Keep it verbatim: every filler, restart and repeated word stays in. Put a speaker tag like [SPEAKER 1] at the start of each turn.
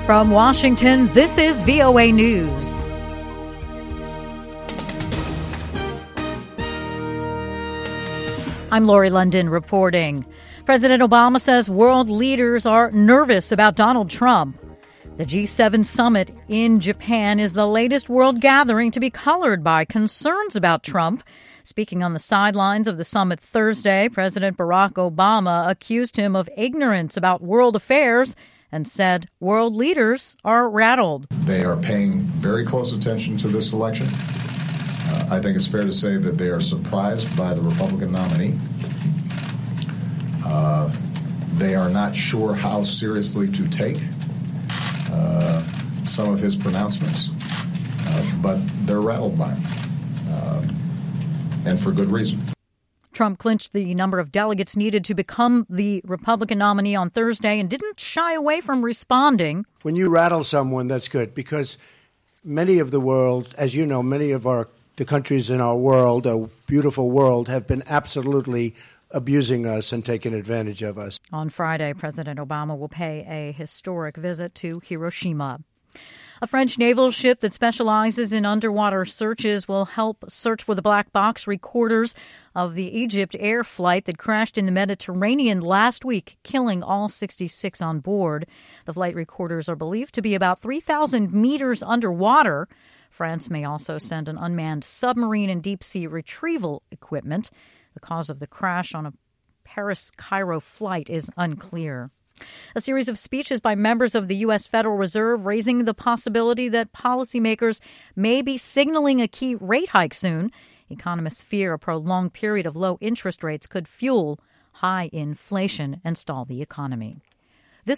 [SPEAKER 1] From Washington, this is V O A News. I'm Lori London reporting. President Obama says world leaders are nervous about Donald Trump. The G seven summit in Japan is the latest world gathering to be colored by concerns about Trump. Speaking on the sidelines of the summit Thursday, President Barack Obama accused him of ignorance about world affairs and said world leaders are rattled.
[SPEAKER 2] They are paying very close attention to this election. Uh, I think it's fair to say that they are surprised by the Republican nominee. Uh, they are not sure how seriously to take uh, some of his pronouncements, uh, but they're rattled by him, uh, and for good reason.
[SPEAKER 1] Trump clinched the number of delegates needed to become the Republican nominee on Thursday and didn't shy away from responding.
[SPEAKER 3] When you rattle someone, that's good, because many of the world, as you know, many of our the countries in our world, a beautiful world, have been absolutely abusing us and taking advantage of us.
[SPEAKER 1] On Friday, President Obama will pay a historic visit to Hiroshima. A French naval ship that specializes in underwater searches will help search for the black box recorders of the Egypt Air flight that crashed in the Mediterranean last week, killing all sixty-six on board. The flight recorders are believed to be about three thousand meters underwater. France may also send an unmanned submarine and deep-sea retrieval equipment. The cause of the crash on a Paris-Cairo flight is unclear. A series of speeches by members of the U S. Federal Reserve raising the possibility that policymakers may be signaling a key rate hike soon. Economists fear a prolonged period of low interest rates could fuel high inflation and stall the economy.